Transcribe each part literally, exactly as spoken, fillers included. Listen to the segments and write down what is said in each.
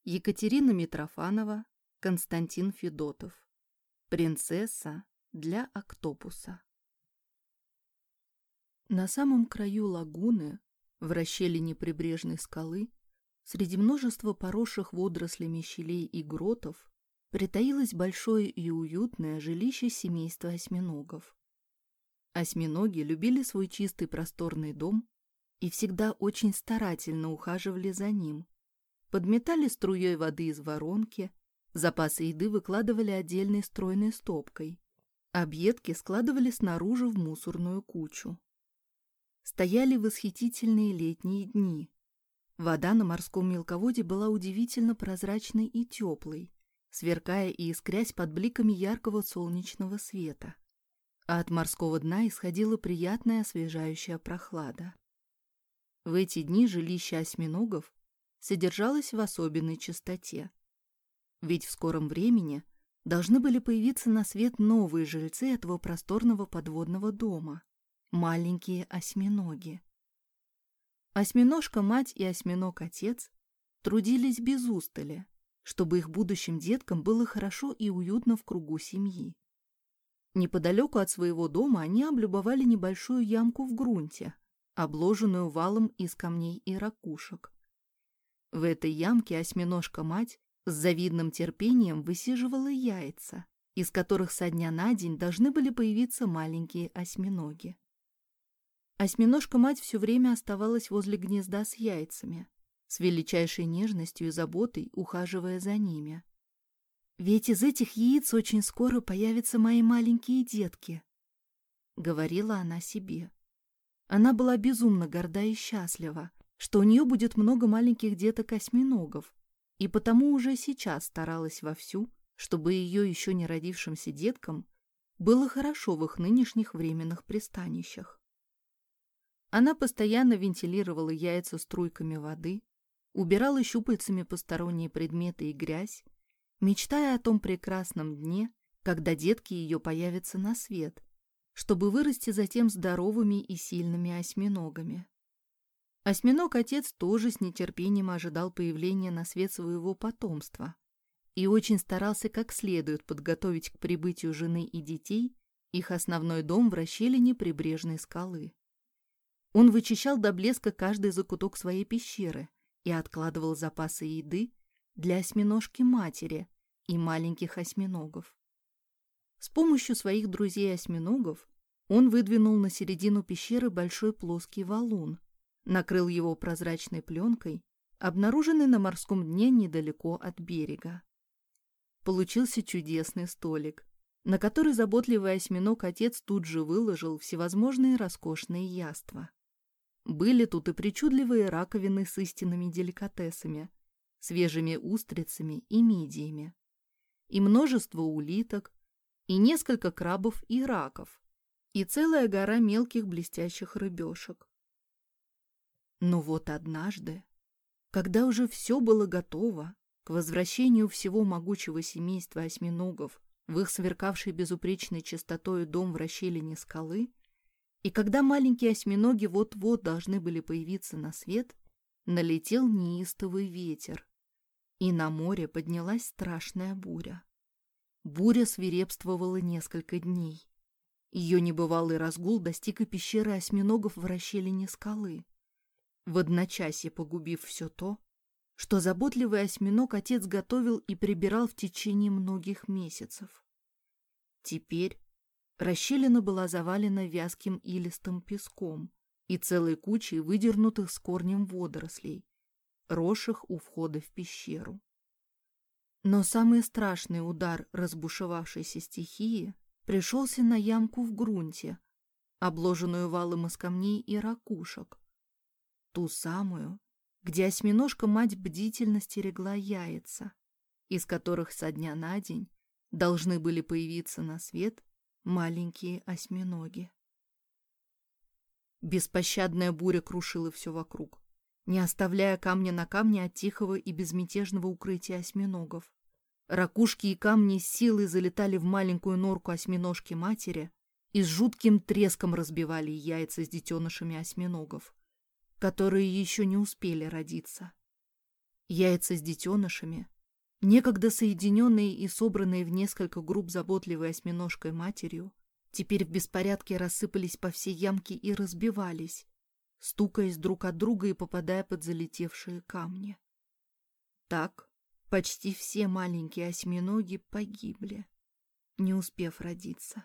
Екатерина Митрофанова, Константин Федотов. Принцесса для октопуса. На самом краю лагуны, в расщелине прибрежной скалы, среди множества поросших водорослями щелей и гротов, притаилось большое и уютное жилище семейства осьминогов. Осьминоги любили свой чистый просторный дом и всегда очень старательно ухаживали за ним. Подметали струей воды из воронки, запасы еды выкладывали отдельной стройной стопкой, объедки складывали снаружи в мусорную кучу. Стояли восхитительные летние дни. Вода на морском мелководье была удивительно прозрачной и теплой, сверкая и искрясь под бликами яркого солнечного света. А от морского дна исходила приятная освежающая прохлада. В эти дни жилище осьминогов содержалось в особенной чистоте. Ведь в скором времени должны были появиться на свет новые жильцы этого просторного подводного дома — маленькие осьминоги. Осьминожка-мать и осьминог-отец трудились без устали, чтобы их будущим деткам было хорошо и уютно в кругу семьи. Неподалеку от своего дома они облюбовали небольшую ямку в грунте, обложенную валом из камней и ракушек. В этой ямке осьминожка-мать с завидным терпением высиживала яйца, из которых со дня на день должны были появиться маленькие осьминоги. Осьминожка-мать все время оставалась возле гнезда с яйцами, с величайшей нежностью и заботой ухаживая за ними. «Ведь из этих яиц очень скоро появятся мои маленькие детки», — говорила она себе. Она была безумно горда и счастлива, что у нее будет много маленьких деток-осьминогов, и потому уже сейчас старалась вовсю, чтобы ее еще не родившимся деткам было хорошо в их нынешних временных пристанищах. Она постоянно вентилировала яйца струйками воды, убирала щупальцами посторонние предметы и грязь, мечтая о том прекрасном дне, когда детки ее появятся на свет, чтобы вырасти затем здоровыми и сильными осьминогами. Осьминог-отец тоже с нетерпением ожидал появления на свет своего потомства и очень старался как следует подготовить к прибытию жены и детей их основной дом в расщелине прибрежной скалы. Он вычищал до блеска каждый закуток своей пещеры и откладывал запасы еды для осьминожки-матери и маленьких осьминогов. С помощью своих друзей-осьминогов он выдвинул на середину пещеры большой плоский валун, накрыл его прозрачной пленкой, обнаруженной на морском дне недалеко от берега. Получился чудесный столик, на который заботливый осьминог-отец тут же выложил всевозможные роскошные яства. Были тут и причудливые раковины с истинными деликатесами, свежими устрицами и мидиями, и множество улиток, и несколько крабов и раков, и целая гора мелких блестящих рыбешек. Но вот однажды, когда уже все было готово к возвращению всего могучего семейства осьминогов в их сверкавший безупречной чистотою дом в расщелине скалы, и когда маленькие осьминоги вот-вот должны были появиться на свет, налетел неистовый ветер, и на море поднялась страшная буря. Буря свирепствовала несколько дней. Ее небывалый разгул достиг и пещеры осьминогов в расщелине скалы, в одночасье погубив все то, что заботливый осьминог-отец готовил и прибирал в течение многих месяцев. Теперь расщелина была завалена вязким илистым песком и целой кучей выдернутых с корнем водорослей, росших у входа в пещеру. Но самый страшный удар разбушевавшейся стихии пришелся на ямку в грунте, обложенную валом из камней и ракушек, ту самую, где осьминожка-мать бдительно стерегла яйца, из которых со дня на день должны были появиться на свет маленькие осьминоги. Беспощадная буря крушила все вокруг, не оставляя камня на камне от тихого и безмятежного укрытия осьминогов. Ракушки и камни с силой залетали в маленькую норку осьминожки-матери и с жутким треском разбивали яйца с детенышами осьминогов, которые еще не успели родиться. Яйца с детенышами, некогда соединенные и собранные в несколько групп заботливой осьминожкой матерью, теперь в беспорядке рассыпались по всей ямке и разбивались, стукаясь друг от друга и попадая под залетевшие камни. Так почти все маленькие осьминоги погибли, не успев родиться.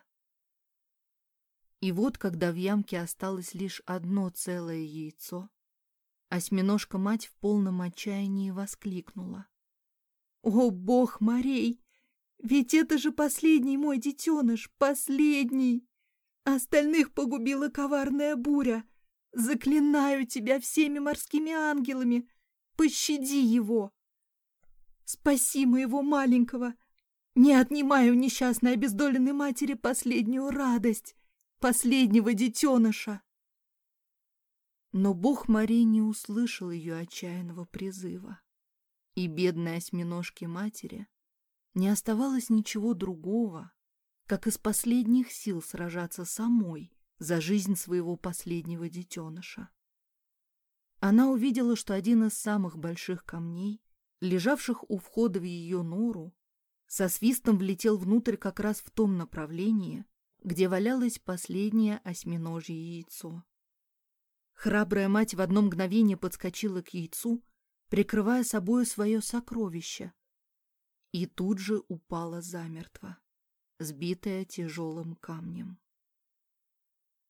И вот, когда в ямке осталось лишь одно целое яйцо, осьминожка-мать в полном отчаянии воскликнула: «О, бог морей! Ведь это же последний мой детеныш, последний! Остальных погубила коварная буря! Заклинаю тебя всеми морскими ангелами! Пощади его! Спаси моего маленького! Не отнимай у несчастной обездоленной матери последнюю радость, последнего детеныша!» Но бог морей не услышал ее отчаянного призыва, и бедной осьминожке матери не оставалось ничего другого, как из последних сил сражаться самой за жизнь своего последнего детеныша. Она увидела, что один из самых больших камней, лежавших у входа в ее нору, со свистом влетел внутрь как раз в том направлении, где валялось последнее осьминожье яйцо. Храбрая мать в одно мгновение подскочила к яйцу, прикрывая собою свое сокровище, и тут же упала замертво, сбитая тяжелым камнем.